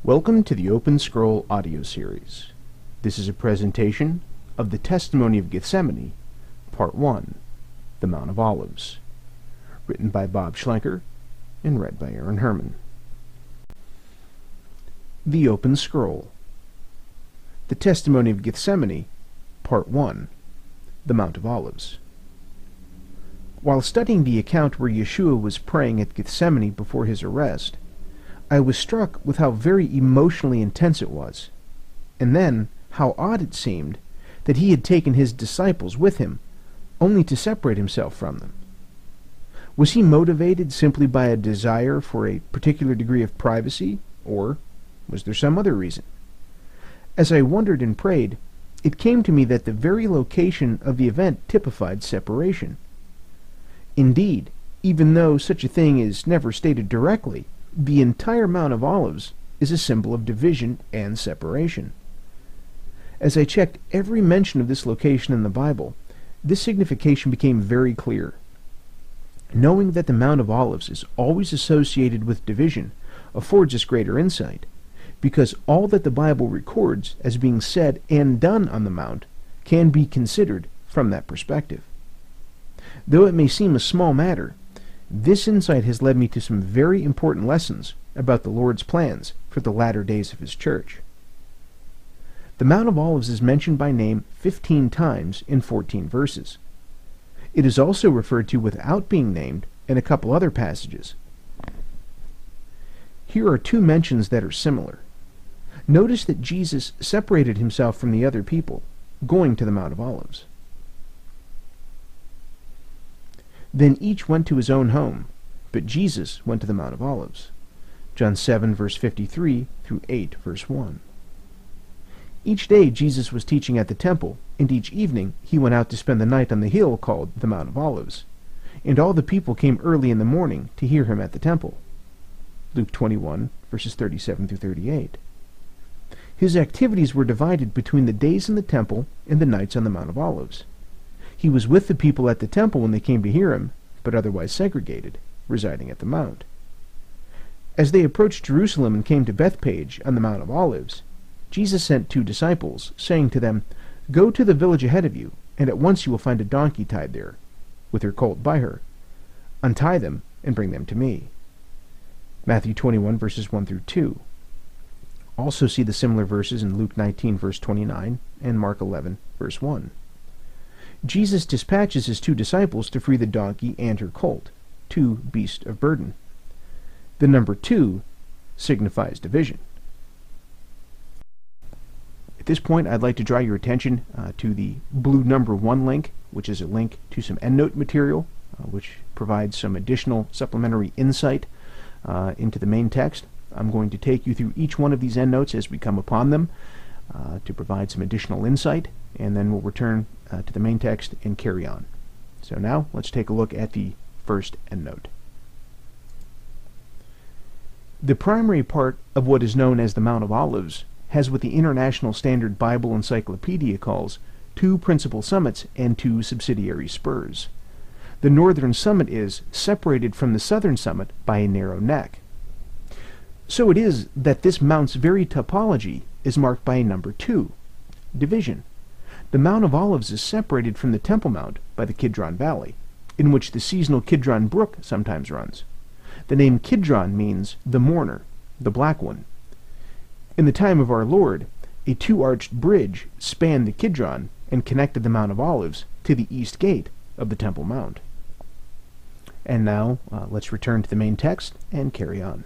Welcome to the Open Scroll audio series. This is a presentation of the Testimony of Gethsemane, Part 1, The Mount of Olives, written by Bob Schlenker and read by Aaron Herman. The Open Scroll. The Testimony of Gethsemane, Part 1, The Mount of Olives. While studying the account where Yeshua was praying at Gethsemane before his arrest, I was struck with how very emotionally intense it was, and then how odd it seemed that he had taken his disciples with him, only to separate himself from them. Was he motivated simply by a desire for a particular degree of privacy, or was there some other reason? As I wondered and prayed, it came to me that the very location of the event typified separation. Indeed, even though such a thing is never stated directly, the entire Mount of Olives is a symbol of division and separation. As I checked every mention of this location in the Bible, this signification became very clear. Knowing that the Mount of Olives is always associated with division affords us greater insight, because all that the Bible records as being said and done on the Mount can be considered from that perspective. Though it may seem a small matter, this insight has led me to some very important lessons about the Lord's plans for the latter days of his church. The Mount of Olives is mentioned by name 15 times in 14 verses. It is also referred to without being named in a couple other passages. Here are two mentions that are similar. Notice that Jesus separated himself from the other people, going to the Mount of Olives. Then each went to his own home, but Jesus went to the Mount of Olives. John 7, verse 53 through 8, verse 1. Each day Jesus was teaching at the temple, and each evening he went out to spend the night on the hill called the Mount of Olives. And all the people came early in the morning to hear him at the temple. Luke 21, verses 37 through 38. His activities were divided between the days in the temple and the nights on the Mount of Olives. He was with the people at the temple when they came to hear him, but otherwise segregated, residing at the Mount. As they approached Jerusalem and came to Bethphage on the Mount of Olives, Jesus sent 2 disciples, saying to them, "Go to the village ahead of you, and at once you will find a donkey tied there, with her colt by her. Untie them and bring them to me." Matthew 21, verses 1 through 2. Also see the similar verses in Luke 19, verse 29, and Mark 11, verse 1. Jesus dispatches his 2 disciples to free the donkey and her colt, 2 beasts of burden. The number 2 signifies division. At this point, I'd like to draw your attention to the blue number 1 link, which is a link to some EndNote material, which provides some additional supplementary insight into the main text. I'm going to take you through each one of these EndNotes as we come upon them to provide some additional insight, and then we'll return to the main text and carry on. So now, let's take a look at the first EndNote. The primary part of what is known as the Mount of Olives has what the International Standard Bible Encyclopedia calls 2 principal summits and 2 subsidiary spurs. The northern summit is separated from the southern summit by a narrow neck. So it is that this mount's very topology is marked by a number 2, division. The Mount of Olives is separated from the Temple Mount by the Kidron Valley, in which the seasonal Kidron Brook sometimes runs. The name Kidron means the mourner, the black one. In the time of our Lord, a 2-arched bridge spanned the Kidron and connected the Mount of Olives to the east gate of the Temple Mount. And now, let's return to the main text and carry on.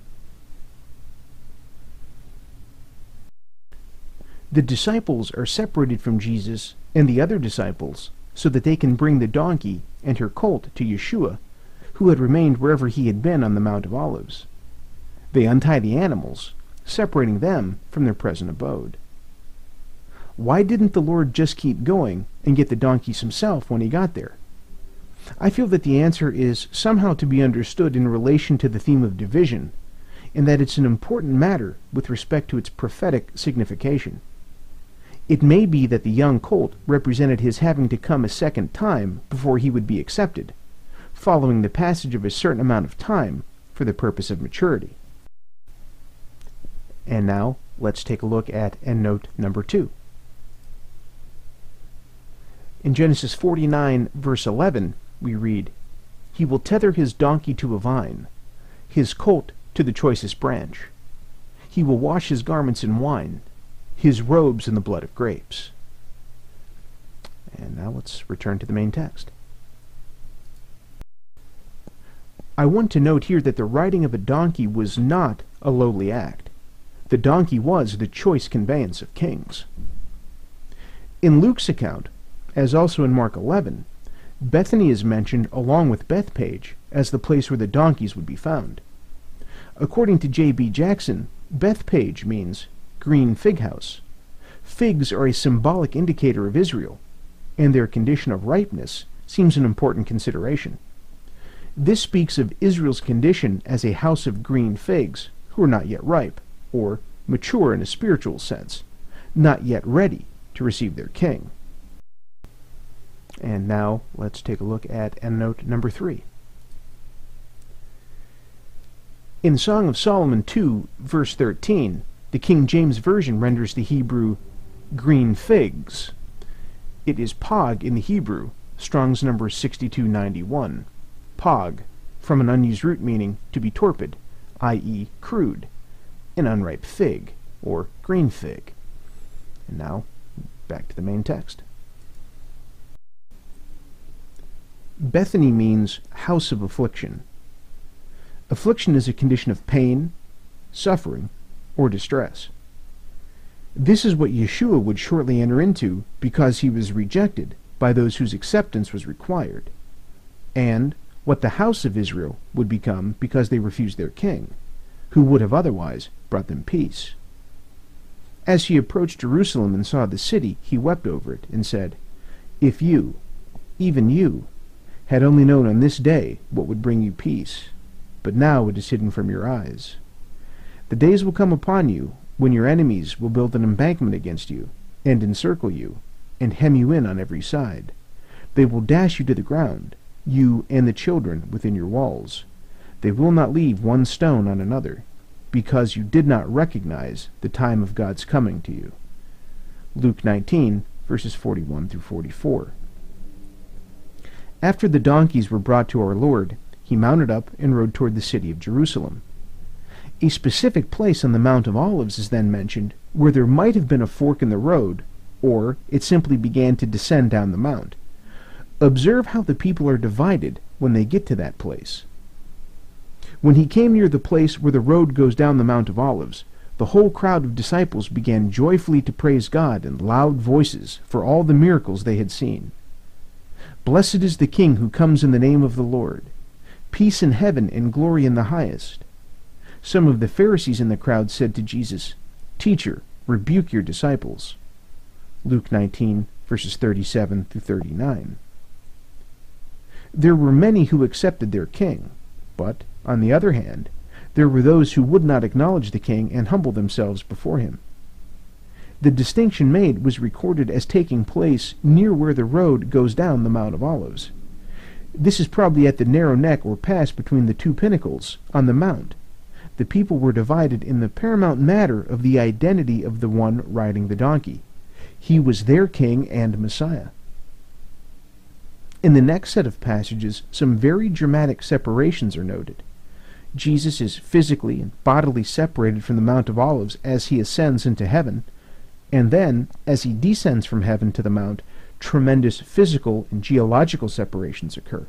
The disciples are separated from Jesus and the other disciples so that they can bring the donkey and her colt to Yeshua, who had remained wherever he had been on the Mount of Olives. They untie the animals, separating them from their present abode. Why didn't the Lord just keep going and get the donkeys himself when he got there? I feel that the answer is somehow to be understood in relation to the theme of division, and that it's an important matter with respect to its prophetic signification. It may be that the young colt represented his having to come a second time before he would be accepted, following the passage of a certain amount of time for the purpose of maturity. And now, let's take a look at endnote number 2. In Genesis 49, verse 11, we read, "He will tether his donkey to a vine, his colt to the choicest branch. He will wash his garments in wine, his robes in the blood of grapes." And now let's return to the main text. I want to note here that the riding of a donkey was not a lowly act. The donkey was the choice conveyance of kings. In Luke's account, as also in Mark 11, Bethany is mentioned along with Bethpage as the place where the donkeys would be found. According to J.B. Jackson, Bethpage means green fig house. Figs are a symbolic indicator of Israel, and their condition of ripeness seems an important consideration. This speaks of Israel's condition as a house of green figs who are not yet ripe, or mature in a spiritual sense, not yet ready to receive their king. And now let's take a look at endnote number 3. In Song of Solomon 2, verse 13, the King James Version renders the Hebrew green figs. It is pog in the Hebrew, Strong's number 6291. Pog, from an unused root meaning to be torpid, i.e. crude, an unripe fig, or green fig. And now, back to the main text. Bethany means house of affliction. Affliction is a condition of pain, suffering, or distress. This is what Yeshua would shortly enter into because he was rejected by those whose acceptance was required, and what the house of Israel would become because they refused their king, who would have otherwise brought them peace. As he approached Jerusalem and saw the city, he wept over it and said, "If you, even you, had only known on this day what would bring you peace, but now it is hidden from your eyes. The days will come upon you when your enemies will build an embankment against you, and encircle you, and hem you in on every side. They will dash you to the ground, you and the children within your walls. They will not leave one stone on another, because you did not recognize the time of God's coming to you." Luke 19, verses 41 through 44. After the donkeys were brought to our Lord, he mounted up and rode toward the city of Jerusalem. A specific place on the Mount of Olives is then mentioned, where there might have been a fork in the road, or it simply began to descend down the mount. Observe how the people are divided when they get to that place. When he came near the place where the road goes down the Mount of Olives, the whole crowd of disciples began joyfully to praise God in loud voices for all the miracles they had seen. "Blessed is the King who comes in the name of the Lord. Peace in heaven and glory in the highest." Some of the Pharisees in the crowd said to Jesus, "Teacher, rebuke your disciples." Luke 19, verses 37 through 39. There were many who accepted their king, but, on the other hand, there were those who would not acknowledge the king and humble themselves before him. The distinction made was recorded as taking place near where the road goes down the Mount of Olives. This is probably at the narrow neck or pass between the two pinnacles on the mount. The people were divided in the paramount matter of the identity of the one riding the donkey. He was their king and Messiah. In the next set of passages, some very dramatic separations are noted. Jesus is physically and bodily separated from the Mount of Olives as he ascends into heaven, and then, as he descends from heaven to the mount, tremendous physical and geological separations occur.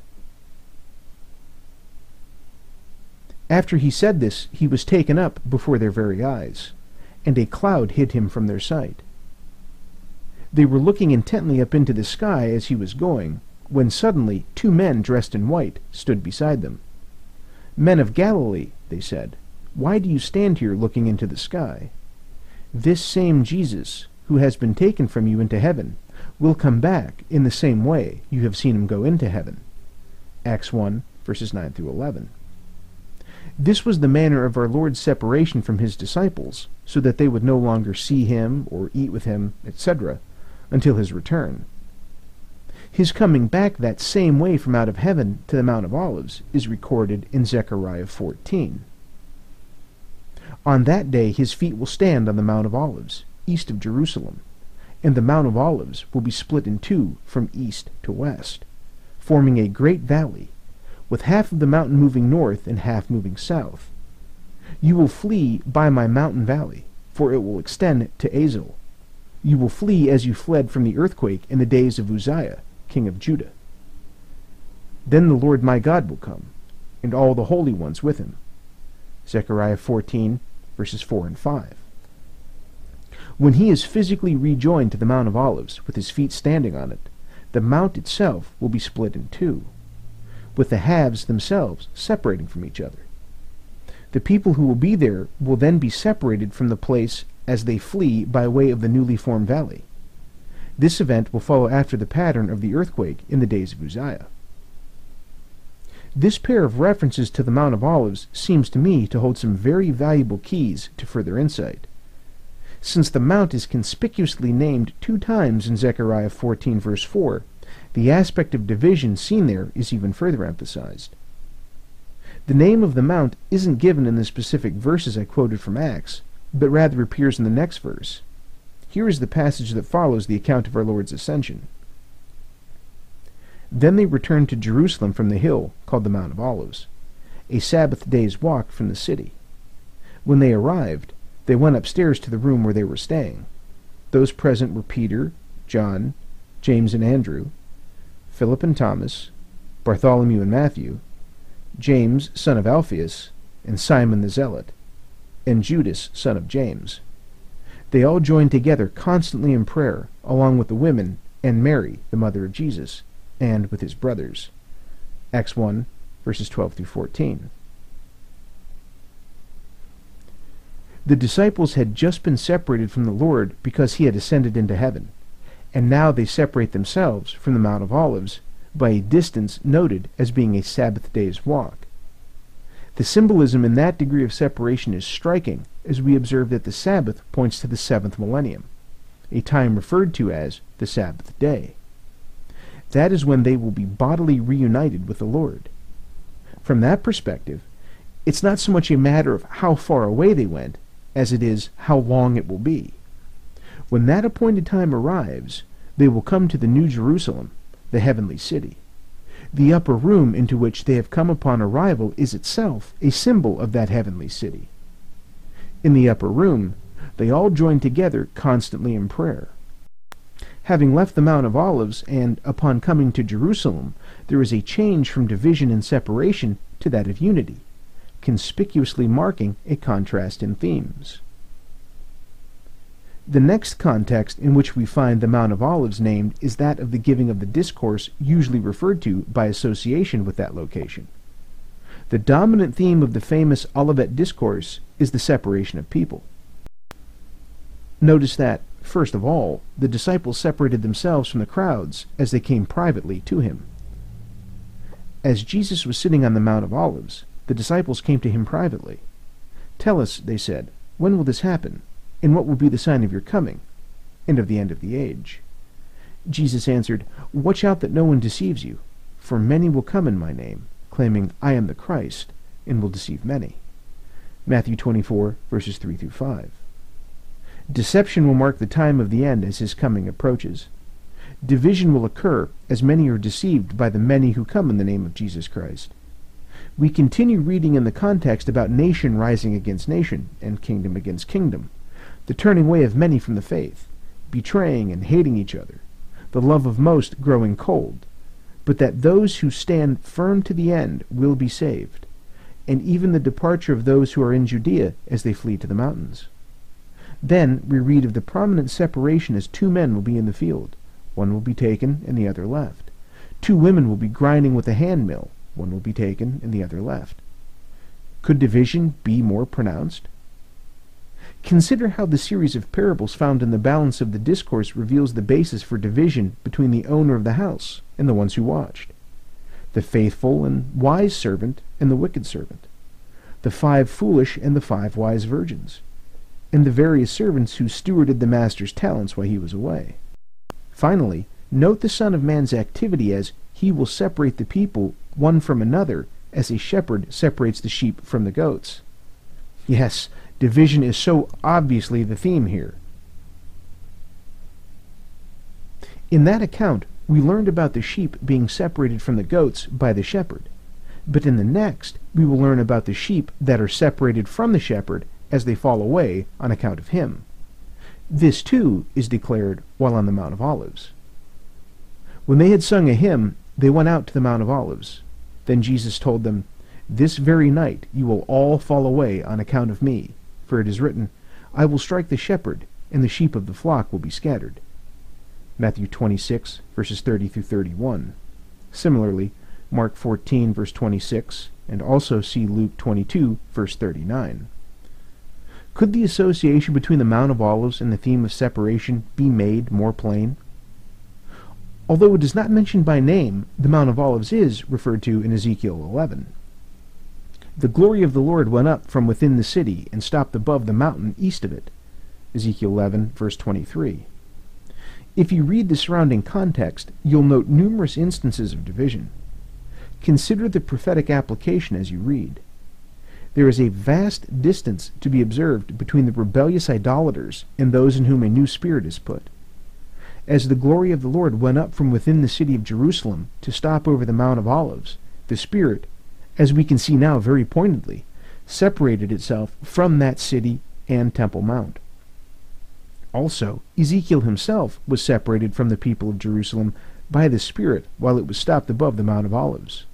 After he said this, he was taken up before their very eyes, and a cloud hid him from their sight. They were looking intently up into the sky as he was going, when suddenly 2 men dressed in white stood beside them. "Men of Galilee," they said, "why do you stand here looking into the sky? This same Jesus, who has been taken from you into heaven, will come back in the same way you have seen him go into heaven." Acts 1, verses 9 through 11. This was the manner of our Lord's separation from his disciples, so that they would no longer see him or eat with him, etc., until his return. His coming back that same way from out of heaven to the Mount of Olives is recorded in Zechariah 14. On that day his feet will stand on the Mount of Olives, east of Jerusalem, and the Mount of Olives will be split in two from east to west, forming a great valley, with half of the mountain moving north and half moving south. You will flee by my mountain valley, for it will extend to Azel. You will flee as you fled from the earthquake in the days of Uzziah, king of Judah. Then the Lord my God will come, and all the holy ones with him. Zechariah 14, verses 4 and 5. When he is physically rejoined to the Mount of Olives, with his feet standing on it, the mount itself will be split in two, with the halves themselves separating from each other. The people who will be there will then be separated from the place as they flee by way of the newly formed valley. This event will follow after the pattern of the earthquake in the days of Uzziah. This pair of references to the Mount of Olives seems to me to hold some very valuable keys to further insight. Since the mount is conspicuously named 2 times in Zechariah 14 verse 4, the aspect of division seen there is even further emphasized. The name of the mount isn't given in the specific verses I quoted from Acts, but rather appears in the next verse. Here is the passage that follows the account of our Lord's ascension. Then they returned to Jerusalem from the hill called the Mount of Olives, a Sabbath day's walk from the city. When they arrived, they went upstairs to the room where they were staying. Those present were Peter, John, James and Andrew, Philip and Thomas, Bartholomew and Matthew, James, son of Alphaeus, and Simon the Zealot, and Judas, son of James. They all joined together constantly in prayer, along with the women and Mary, the mother of Jesus, and with his brothers. Acts 1, verses 12 through 14. The disciples had just been separated from the Lord because he had ascended into heaven, and now they separate themselves from the Mount of Olives by a distance noted as being a Sabbath day's walk. The symbolism in that degree of separation is striking as we observe that the Sabbath points to the 7th millennium, a time referred to as the Sabbath day. That is when they will be bodily reunited with the Lord. From that perspective, it's not so much a matter of how far away they went, as it is how long it will be. When that appointed time arrives, they will come to the New Jerusalem, the heavenly city. The upper room into which they have come upon arrival is itself a symbol of that heavenly city. In the upper room, they all join together constantly in prayer. Having left the Mount of Olives and upon coming to Jerusalem, there is a change from division and separation to that of unity, conspicuously marking a contrast in themes. The next context in which we find the Mount of Olives named is that of the giving of the discourse usually referred to by association with that location. The dominant theme of the famous Olivet Discourse is the separation of people. Notice that, first of all, the disciples separated themselves from the crowds as they came privately to him. As Jesus was sitting on the Mount of Olives, the disciples came to him privately. "Tell us," they said, "when will this happen? And what will be the sign of your coming, and of the end of the age?" Jesus answered, "Watch out that no one deceives you, for many will come in my name, claiming, 'I am the Christ,' and will deceive many." Matthew 24, verses 3 through 5. Deception will mark the time of the end as his coming approaches. Division will occur as many are deceived by the many who come in the name of Jesus Christ. We continue reading in the context about nation rising against nation, and kingdom against kingdom, the turning away of many from the faith, betraying and hating each other, the love of most growing cold, but that those who stand firm to the end will be saved, and even the departure of those who are in Judea as they flee to the mountains. Then we read of the prominent separation as 2 men will be in the field, one will be taken and the other left. 2 women will be grinding with a hand mill, one will be taken and the other left. Could division be more pronounced? Consider how the series of parables found in the balance of the discourse reveals the basis for division between the owner of the house and the ones who watched, the faithful and wise servant and the wicked servant, the 5 foolish and the 5 wise virgins, and the various servants who stewarded the master's talents while he was away. Finally, note the Son of Man's activity as he will separate the people one from another as a shepherd separates the sheep from the goats. Yes, Division is so obviously the theme here. In that account, we learned about the sheep being separated from the goats by the shepherd, but in the next, we will learn about the sheep that are separated from the shepherd as they fall away on account of him. This too is declared while on the Mount of Olives. When they had sung a hymn, they went out to the Mount of Olives. Then Jesus told them, "This very night you will all fall away on account of me, for it is written, I will strike the shepherd, and the sheep of the flock will be scattered." Matthew 26, verses 30 through 31. Similarly, Mark 14, verse 26, and also see Luke 22, verse 39. Could the association between the Mount of Olives and the theme of separation be made more plain? Although it is not mentioned by name, the Mount of Olives is referred to in Ezekiel 11. The glory of the Lord went up from within the city and stopped above the mountain east of it. Ezekiel 11, verse 23. If you read the surrounding context, you'll note numerous instances of division. Consider the prophetic application as you read. There is a vast distance to be observed between the rebellious idolaters and those in whom a new spirit is put. As the glory of the Lord went up from within the city of Jerusalem to stop over the Mount of Olives, the Spirit, as we can see now very pointedly, separated itself from that city and Temple Mount. Also, Ezekiel himself was separated from the people of Jerusalem by the Spirit while it was stopped above the Mount of Olives.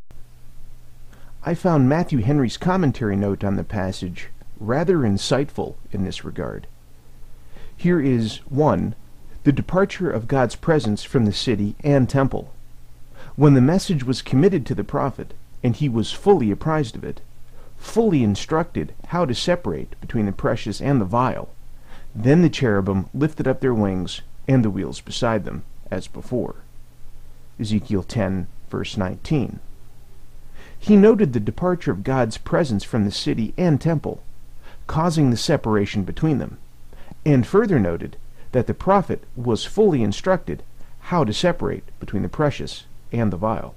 I found Matthew Henry's commentary note on the passage rather insightful in this regard. Here is 1. The departure of God's presence from the city and temple. When the message was committed to the prophet, and he was fully apprised of it, fully instructed how to separate between the precious and the vile, then the cherubim lifted up their wings and the wheels beside them, as before. Ezekiel 10, verse 19. He noted the departure of God's presence from the city and temple, causing the separation between them, and further noted that the prophet was fully instructed how to separate between the precious and the vile.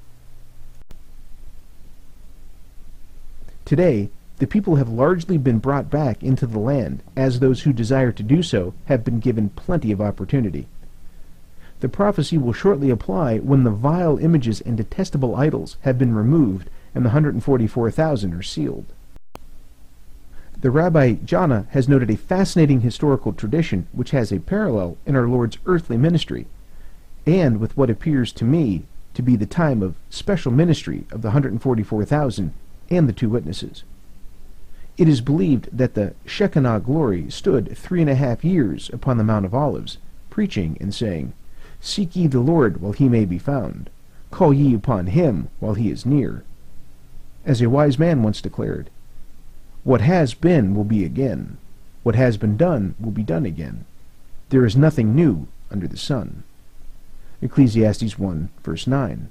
Today, the people have largely been brought back into the land, as those who desire to do so have been given plenty of opportunity. The prophecy will shortly apply when the vile images and detestable idols have been removed and the 144,000 are sealed. The Rabbi Jana has noted a fascinating historical tradition which has a parallel in our Lord's earthly ministry, and with what appears to me to be the time of special ministry of the 144,000 and the two witnesses. It is believed that the Shekinah glory stood 3.5 years upon the Mount of Olives, preaching and saying, "Seek ye the Lord while he may be found. Call ye upon him while he is near." As a wise man once declared, "What has been will be again. What has been done will be done again. There is nothing new under the sun." Ecclesiastes 1, verse 9.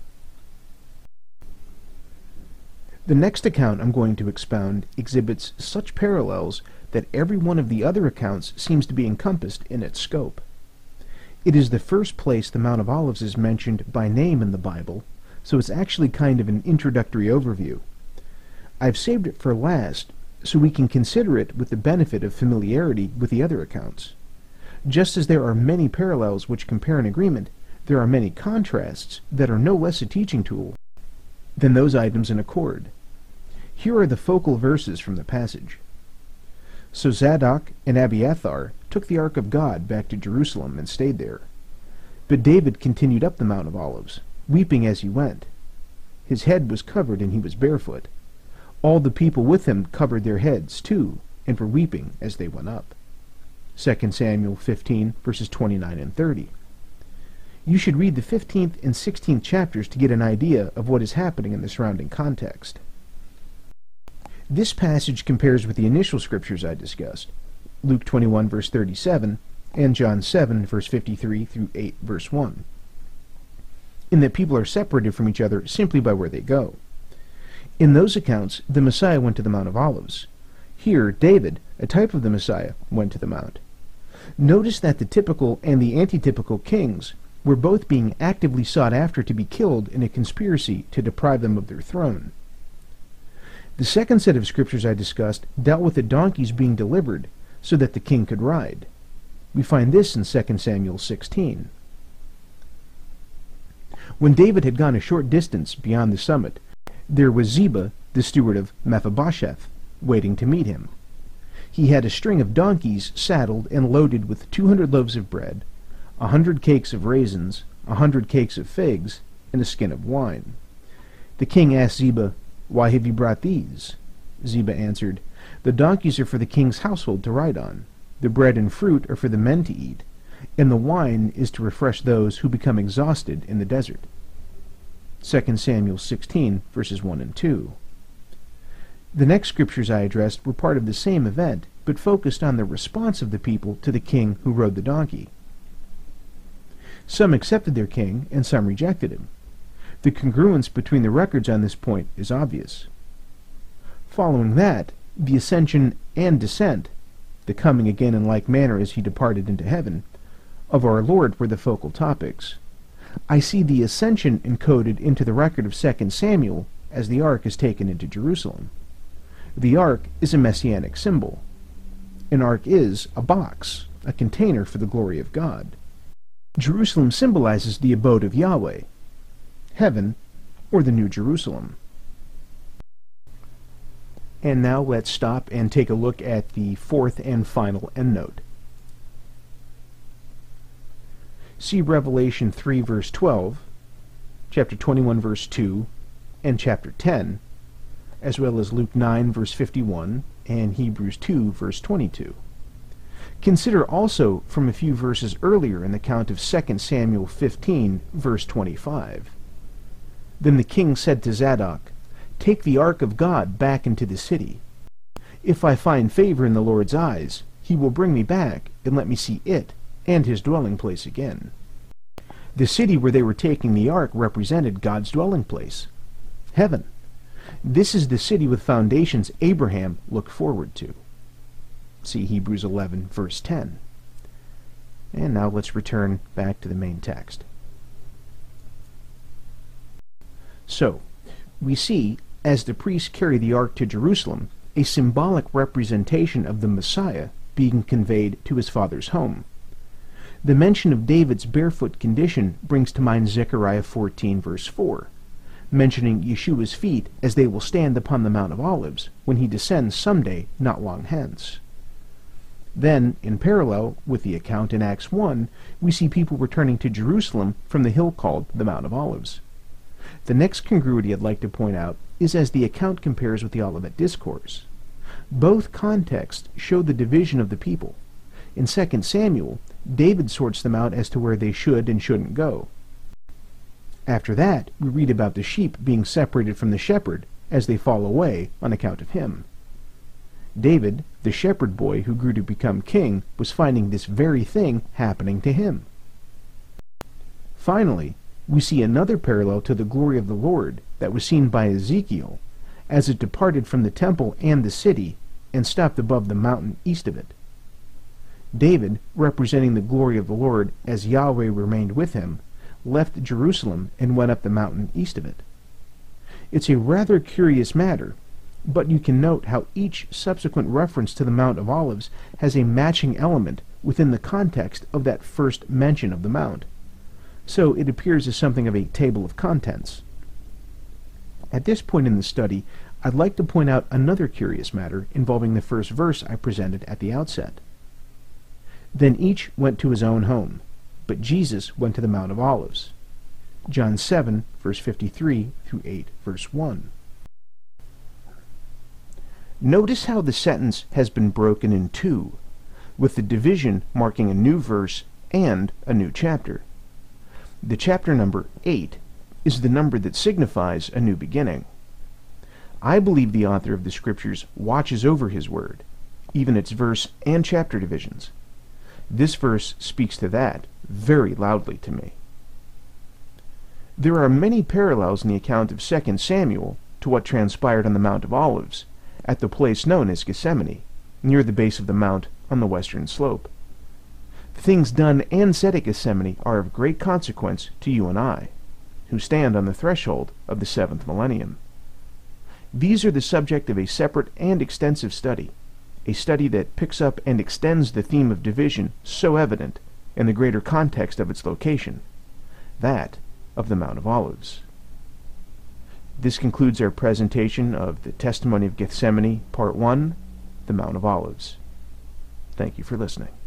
The next account I'm going to expound exhibits such parallels that every one of the other accounts seems to be encompassed in its scope. It is the first place the Mount of Olives is mentioned by name in the Bible, so it's actually kind of an introductory overview. I've saved it for last, so we can consider it with the benefit of familiarity with the other accounts. Just as there are many parallels which compare an agreement, there are many contrasts that are no less a teaching tool than those items in accord. Here are the focal verses from the passage. So Zadok and Abiathar took the ark of God back to Jerusalem and stayed there. But David continued up the Mount of Olives, weeping as he went. His head was covered and he was barefoot. All the people with him covered their heads too, and were weeping as they went up. 2 Samuel 15, verses 29 and 30. You should read the 15th and 16th chapters to get an idea of what is happening in the surrounding context. This passage compares with the initial scriptures I discussed, Luke 21, verse 37, and John 7, verse 53 through 8, verse 1, in that people are separated from each other simply by where they go. In those accounts, the Messiah went to the Mount of Olives. Here, David, a type of the Messiah, went to the Mount. Notice that the typical and the antitypical kings were both being actively sought after to be killed in a conspiracy to deprive them of their throne. The second set of scriptures I discussed dealt with the donkeys being delivered so that the king could ride. We find this in 2 Samuel 16. When David had gone a short distance beyond the summit, there was Ziba, the steward of Mephibosheth, waiting to meet him. He had a string of donkeys saddled and loaded with 200 loaves of bread, 100 cakes of raisins, 100 cakes of figs, and a skin of wine. The king asked Ziba, "Why have you brought these?" Ziba answered, "The donkeys are for the king's household to ride on. The bread and fruit are for the men to eat, and the wine is to refresh those who become exhausted in the desert." 2 Samuel 16, verses 1 and 2. The next scriptures I addressed were part of the same event, but focused on the response of the people to the king who rode the donkey. Some accepted their king, and some rejected him. The congruence between the records on this point is obvious. Following that, the ascension and descent, the coming again in like manner as he departed into heaven, of our Lord were the focal topics. I see the ascension encoded into the record of 2 Samuel as the ark is taken into Jerusalem. The ark is a messianic symbol. An ark is a box, a container for the glory of God. Jerusalem symbolizes the abode of Yahweh, heaven, or the New Jerusalem. And now let's stop and take a look at the fourth and final endnote. See Revelation 3 verse 12, chapter 21 verse 2, and chapter 10, as well as Luke 9 verse 51 and Hebrews 2 verse 22. Consider also from a few verses earlier in the account of 2 Samuel 15 verse 25. Then the king said to Zadok, "Take the ark of God back into the city. If I find favor in the Lord's eyes, he will bring me back and let me see it and his dwelling place again." The city where they were taking the ark represented God's dwelling place, heaven. This is the city with foundations Abraham looked forward to. See Hebrews 11 verse 10. And now let's return back to the main text. So, we see, as the priests carry the ark to Jerusalem, a symbolic representation of the Messiah being conveyed to his father's home. The mention of David's barefoot condition brings to mind Zechariah 14 verse 4, mentioning Yeshua's feet as they will stand upon the Mount of Olives when he descends someday not long hence. Then, in parallel with the account in Acts 1, we see people returning to Jerusalem from the hill called the Mount of Olives. The next congruity I'd like to point out is as the account compares with the Olivet Discourse. Both contexts show the division of the people. In 2 Samuel, David sorts them out as to where they should and shouldn't go. After that, we read about the sheep being separated from the shepherd as they fall away on account of him. David, the shepherd boy who grew to become king, was finding this very thing happening to him. Finally, we see another parallel to the glory of the Lord that was seen by Ezekiel as it departed from the temple and the city and stopped above the mountain east of it. David, representing the glory of the Lord as Yahweh remained with him, left Jerusalem and went up the mountain east of it. It's a rather curious matter, but you can note how each subsequent reference to the Mount of Olives has a matching element within the context of that first mention of the mount. So it appears as something of a table of contents. At this point in the study, I'd like to point out another curious matter involving the first verse I presented at the outset. Then each went to his own home, but Jesus went to the Mount of Olives. John 7, verse 53 through 8, verse 1. Notice how the sentence has been broken in two, with the division marking a new verse and a new chapter. The chapter number 8 is the number that signifies a new beginning. I believe the author of the Scriptures watches over his word, even its verse and chapter divisions. This verse speaks to that very loudly to me. There are many parallels in the account of 2 Samuel to what transpired on the Mount of Olives, at the place known as Gethsemane, near the base of the mount on the western slope. The things done and said at Gethsemane are of great consequence to you and I, who stand on the threshold of the 7th millennium. These are the subject of a separate and extensive study, a study that picks up and extends the theme of division so evident in the greater context of its location, that of the Mount of Olives. This concludes our presentation of the Testimony of Gethsemane, Part 1, the Mount of Olives. Thank you for listening.